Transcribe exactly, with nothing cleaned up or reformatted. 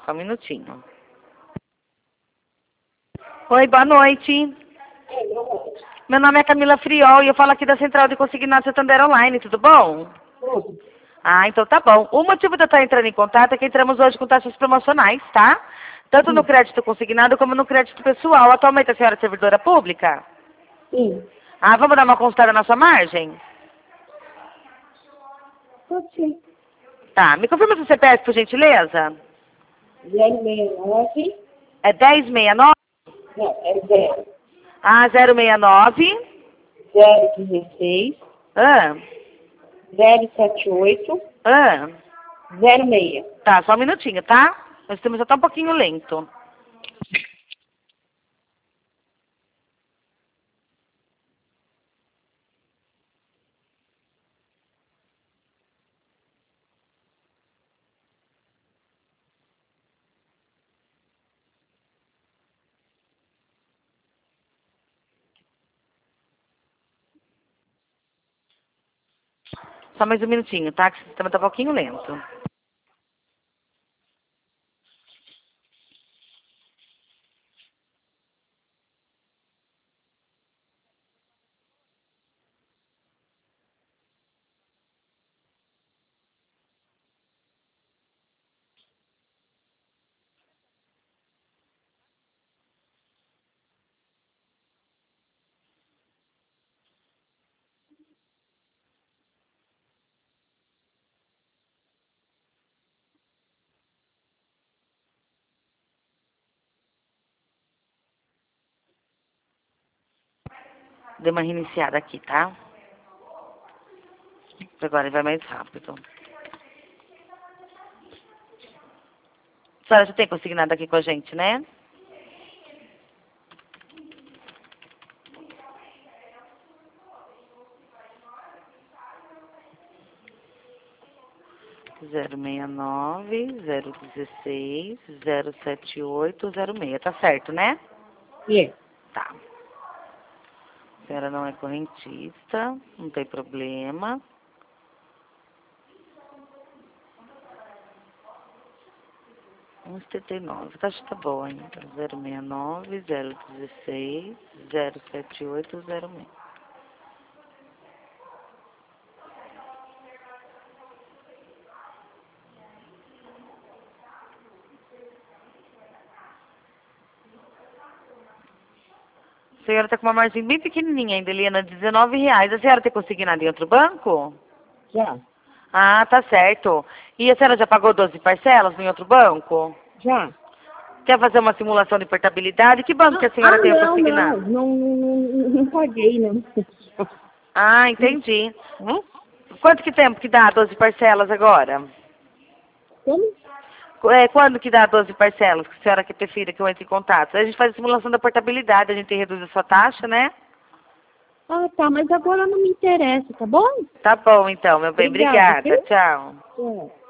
Só um minutinho. Oi, boa noite. Meu nome é Camila Friol e eu falo aqui da Central de Consignado Santander Online, tudo bom? Tudo. Ah, então tá bom. O motivo de eu estar entrando em contato é que entramos hoje com taxas promocionais, tá? Tanto no Sim. crédito consignado como no crédito pessoal. Atualmente a senhora é servidora pública? Sim. Ah, vamos dar uma consultada na sua margem? Pode ser. Tá, me confirma seu C P F, por gentileza? zero seis nove. É dez sessenta e nove? Não, é zero. Ah, zero seis nove? zero dezesseis. Ah, zero sete oito. ah. zero seis. Tá, só um minutinho, tá? Nós temos até um pouquinho lento. Só mais um minutinho, tá? Que o sistema tá um pouquinho lento. Deu uma reiniciada aqui, tá? Agora vai mais rápido. A senhora já tem consignado aqui com a gente, né? zero seis nove, zero dezesseis, zero sete oito, zero seis. Tá certo, né? É. Tá. A senhora não é correntista, não tem problema. um setenta e nove, tá, acho que tá boa ainda. zero seis nove, zero dezesseis, zero sete oito, zero seis. A senhora tá com uma margem bem pequenininha ainda, Eliana, dezenove reais. A senhora tem consignado em outro banco? Já. Ah, tá certo. E a senhora já pagou doze parcelas em outro banco? Já. Quer fazer uma simulação de portabilidade? Que banco que a senhora Ah, tem não, consignado? não. Não, não, não, não paguei, não. Ah, entendi. Hã? Quanto que tempo que dá doze parcelas agora? Como? Qu- é, quando que dá doze parcelas que a senhora que prefira que eu entre em contato? A gente faz a simulação da portabilidade, a gente reduz a sua taxa, né? Ah, tá, mas agora não me interessa, tá bom? Tá bom, então, meu bem. Obrigada, Obrigada. viu? Tchau. Tchau.